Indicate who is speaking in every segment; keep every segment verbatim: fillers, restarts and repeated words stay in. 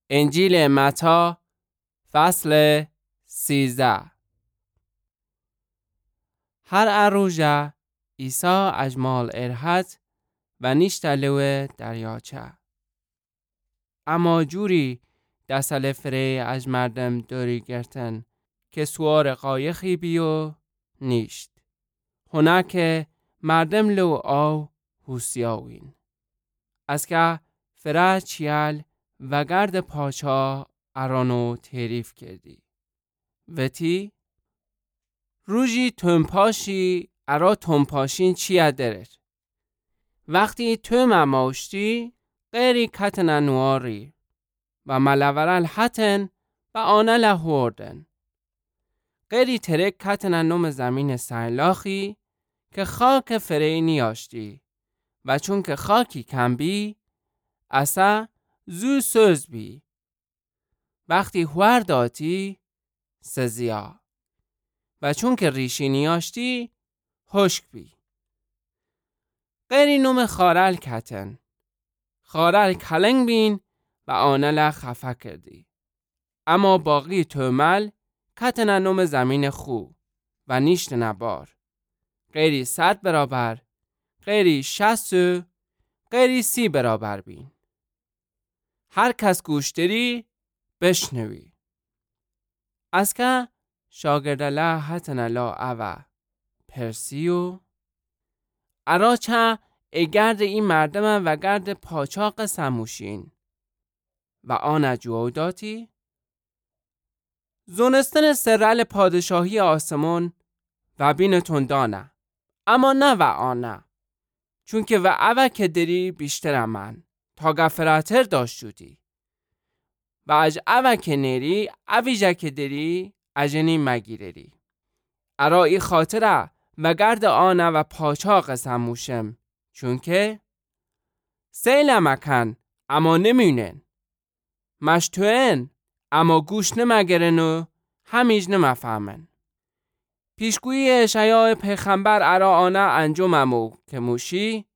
Speaker 1: انجیل متی فصل سیزده. هر اروژه عیسی اجمال ارهد و نیشتلوه دریاچه. اما جوری دستل فره از مردم دوری گرتن که سوار قایقی بیو نیشت. هنه که مردم لو آو حوسیاوین. از که فره چیال و گرد پاچا ارانو تعریف کردی. وتی روژی تنپاشی ارا تنپاشین چیه درد. وقتی تو مماشتی غیری کتن نواری و ملورل حتن و آنه لحوردن. غیری ترک کتن نوم زمین سیلاخی که خاک فری نیاشتی و چون که خاکی کم بی اصا زو سوز بی. وقتی هور داتی سزیا و چون که ریشی نیاشتی خشک بی. غیری نوم خارل کتن. خارل کلنگ بین و آنه خفه کردی. اما باقی تومل کتن نوم زمین خو و نیشت نبار. غیری صد برابر، غیری شست، غیری سی برابر بین. هر کس گوش داری بشنوی. از که شاگردله حتن لا اوه پرسیو اراچه اگرد این مردم و گرد پاچاق سموشین و آن جووداتی زونستن سرل پادشاهی آسمون و بینتون دانه اما نه و آنه چون که و اوه که دری بیشتر من تا گفراتر داشت شدی و اج اوه که نری اویجه که دری اجنی مگیرری ارایی خاطره و گرد آنه و پاچاق سموشم چون که سیل مکن اما نمینن مشتوین اما گوش نمگرن و همیج نمفهمن. پیشگویی اشعیا پیغمبر ارا آنه انجاممو که موشی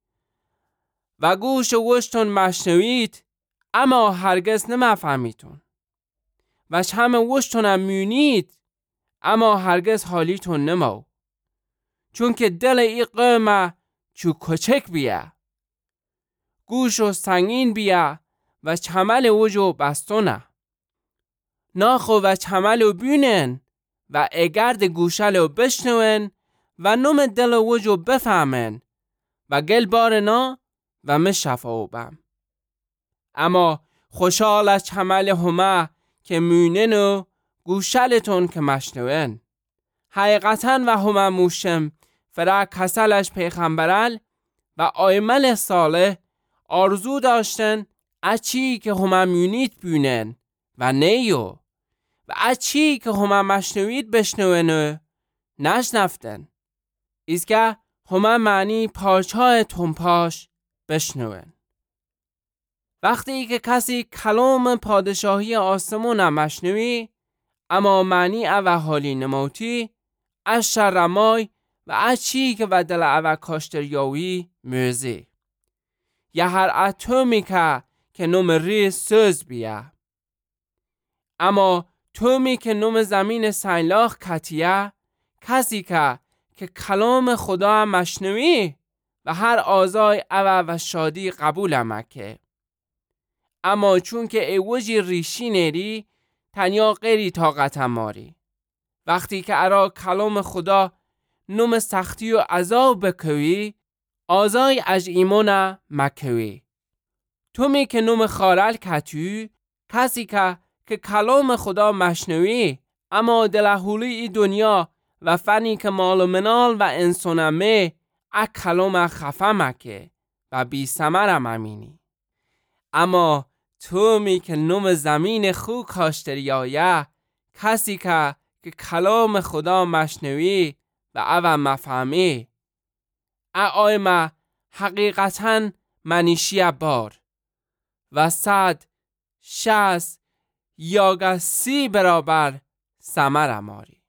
Speaker 1: و گوش وشتون مشنوید اما هرگز نمفهمیتون و چم وشتونم میونید اما هرگز حالیتون نمو چون که دل ای قومه چو کچک بیا گوشو سنگین بیا و چمل وجو بستونه ناخو و چملو بینن و اگرد گوشلو بشنون و نوم دل وجو بفهمن و گل بارنا و مشفاو بم. اما خوشحال از چمل همه که مینن و گوشلتون که مشنون. حقیقتا و همه موشم فرا کسلش پیغمبرل و آیمل صالح آرزو داشتن اچی که همه میونید بینن و نیو و اچی که همه مشنوید بشنون و نشنفتن ایست که همه معنی پارچای تنپاش بشنون. وقتی که کسی کلام پادشاهی آسمون مشنوی اما معنی او حالی نموتی از شرمای و اچی که و دل او کاشتریاوی موزی یا هر اتمی که که نوم ری سوز بیا. اما تومی که نوم زمین سیلاخ کتیه کسی که که کلام خدا مشنوی و هر آزای او و شادی قبول مکه. اما چون که ایوجی ریشی نری تنیا غیری طاقت ماری. وقتی که ارا کلام خدا نوم سختی و عذاب بکوی آزای از ایمونه مکوی. تومی که نوم خارل کتوی کسی که که کلام خدا مشنوی اما دلهولی ای دنیا و فنی که مال و منال و انسانمه اک کلام خفه مکه و بی ثمرم امینی. اما تومی که نوم زمین خو کاشتریایه کسی که که کلام خدا مشنوی و او مفهمی اعایم حقیقتاً منیشی بار و صد شست یا سی برابر ثمر ماری.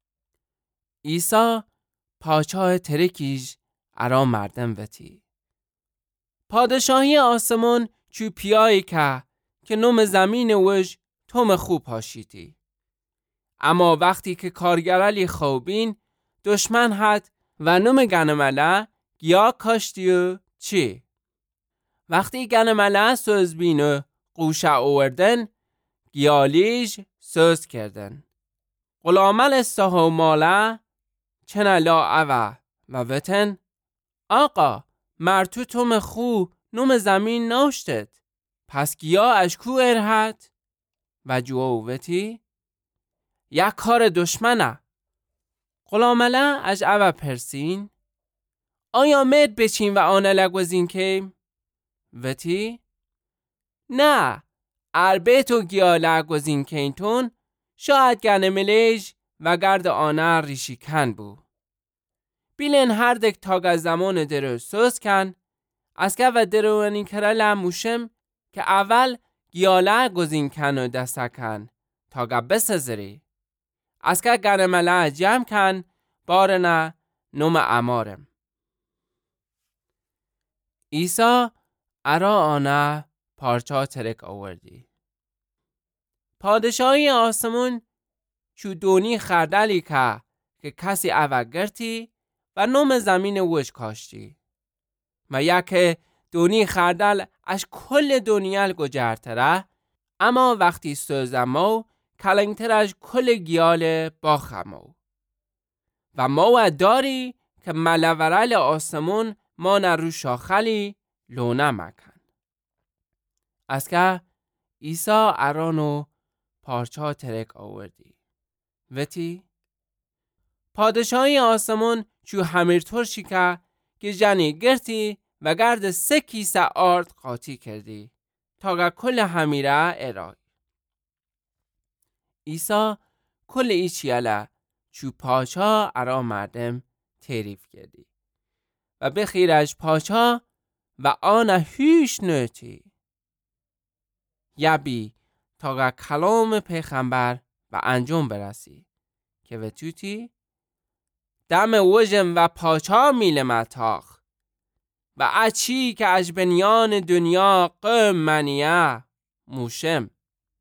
Speaker 1: عیسی پاچاه ترکیج ارا مردم وتی. پادشاهی آسمون چو پیایی که که نوم زمین وش توم خوب پاشیتی. اما وقتی که کارگرالی خوبین دشمن هد و نوم گنمله گیا کاشتیو چی؟ وقتی گنمله سوز بینو قوشه اووردن گیالیج سوز کردن. غلامل استهو ماله چنه لا اوه و وطن آقا مرتو توم خو نوم زمین نوشتد پس گیا اشکو ارهد و جوو وطی یک کار دشمنه. غلامله اج اوه پرسین آیا مد بچین و آنه لگوزین که وطی نه اربیتو گیا لگوزین که اینتون شاید گنه ملیج و گرد آنه ریشی کن بو. بیلن هر دک تاگ زمان درو سوز کن از که و درو ونین کرل موشم که اول گیاله گزین کن و دسته کن تاگه بسزری از که گنه مله جمع کن بارنه نوم امارم. ایسا ارا آنه پارچا ترک آوردی. پادشاهی آسمون چو دونی خردلی که که کسی اوه گرتی و نوم زمین وش کاشتی و یک دونی خردل اش کل دنیال گجرتره اما وقتی سوزمو کلنگتر اش کل گیال باخمو و مو داری که ملورل آسمون ما نرو شاخلی لونه مکن. از که ایسا ارانو پارچا ترک آوردی وطی پادشاهی آسمون چو همیر ترشی که که جنی گرتی و گرد سه کیسه آرد قاطی کردی تا کل همیره ارای. ایسا کل ایچیاله چو پاچا ارا مردم تعریف کردی و بخیرش پاچا و آن هیچ نوتی یبی تا کلام پیغمبر و انجام برسی که و توتی دم وجم و پاچا میل متاخ و اچی که اج بنیان دنیا قم منیه موشم.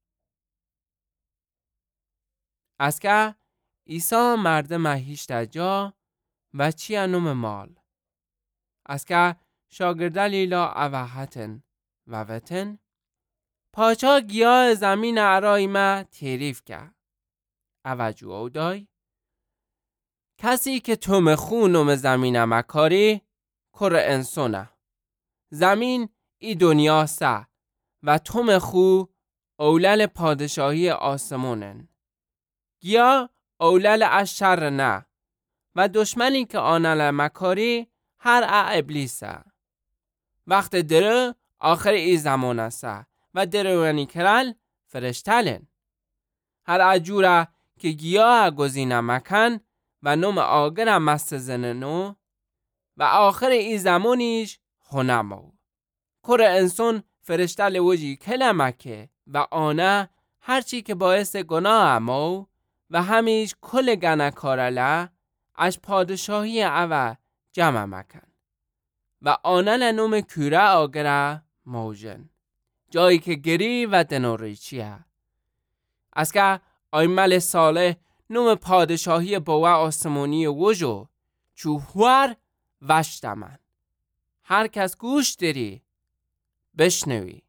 Speaker 1: از که ایسا مردم هیچ تجا و چی انوم مال از که شاگردلی لا اوهتن و وطن پاچا گیاه زمین ارای ما تعریف که اوجو او دای کسی که توم خونوم زمین مکاری کر انسونه زمین ای دنیا سه و توم خو اولل پادشاهی آسمونن گیا اولل از شر نه و دشمنی که آنل مکاری هر ا ابلیسه وقت دره آخر ای زمان است و درونی کرل فرشتلن هر اجوره که گیا گزینه مکن و نوم آگر مست زننو و آخر ای زمانیش خونمو کر انسان فرشتل وجی کلمکه و آنه هرچی که باعث گناه امو و همیش کل گنه کارله از پادشاهی اوه جمع مکن و آنه لنوم کوره آگره موجن جایی که گری و دنوری چیه از که آیمل صالح نوم پادشاهی بوه آسمانی وجو چوهور وشتمن هر کس گوش داری بشنوی.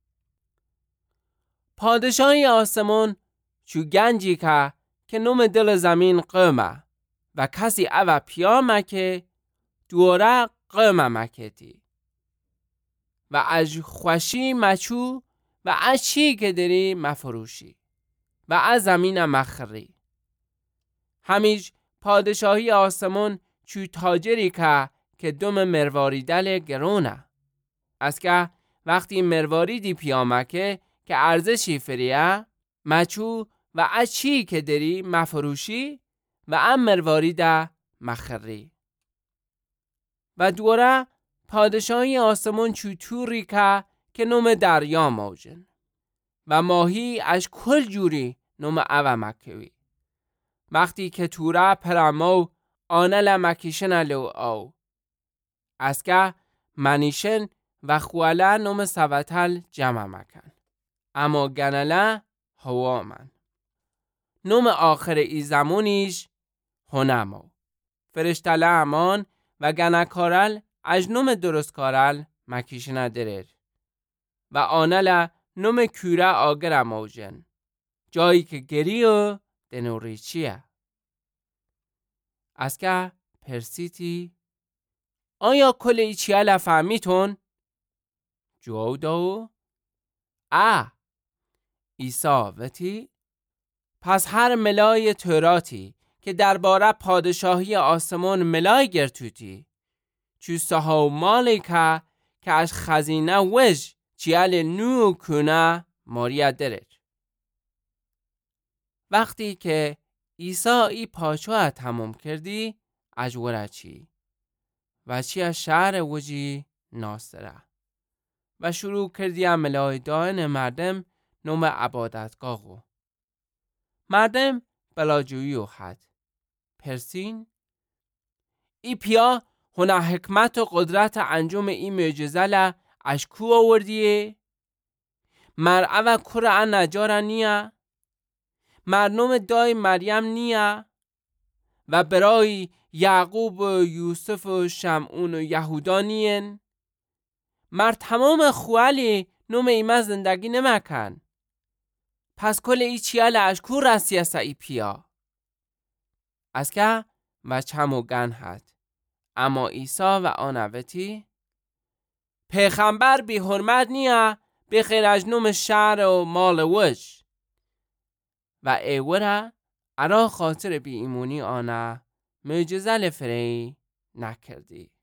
Speaker 1: پادشاهی آسمان چو گنجی که که نوم دل زمین قمه و کسی اوه پیا مکه دوره قمه مکتی و از خوشی مچو و از چی که داری مفروشی و از زمین مخری. همیش پادشاهی آسمان چو تاجری که که دوم مرواری دل گرونه از که وقتی مرواری دی پیامکه که ارزشی فریه مچو و از چی که داری مفروشی و ام مرواری ده مخری. و دوره پادشاهی آسمان چو توری که که نوم دریا موجن و ماهی از کل جوری نوم اوه مکوی وقتی که توره پرمو آنل مکیشن لو او از که منیشن و خواله نوم سوتل جمع مکن اما گنله هوا من. نوم آخر ای زمونیش هنمو. فرشتله امان و گنه کارل از نوم درست کارل مکیش ندرر. و آنله نوم کوره آگر اموجن. جایی که گری و دنوری چیه؟ از که پرسیتی آیا کل ای چیه لفهمیتون؟ جواب داو اه ایسا وتی پس هر ملای توراتی که درباره پادشاهی آسمان ملای گرتوتی چو سهو مالی که که از خزینه وش چیال نو کنه ماریا درر. وقتی که عیسی ای پاچوه تمام کردی اجوره چی و چی از شهر وجی ناصره و شروع کردی ملای داین مردم نوم عبادتگاهو. مردم بلاجویی و حد پرسین ای پیا هنه حکمت و قدرت انجام ای معجزه از کو آوردیه؟ مرعه و کره نجار نیه؟ مرنوم دای مریم نیه؟ و برای یعقوب و یوسف و شمعون و یهودا نین؟ مر تمام خوالی نوم ایمه زندگی نمکن. پس کل ای چیال از کو رسی است ای پیا؟ از که و چمو گن هد. اما عیسی و آنوتی پیغمبر بی حرمت نیه بخیر از نوم شهر و مال وش و ایوره ارا خاطر بی ایمونی آنه معجزه لفری نکردی.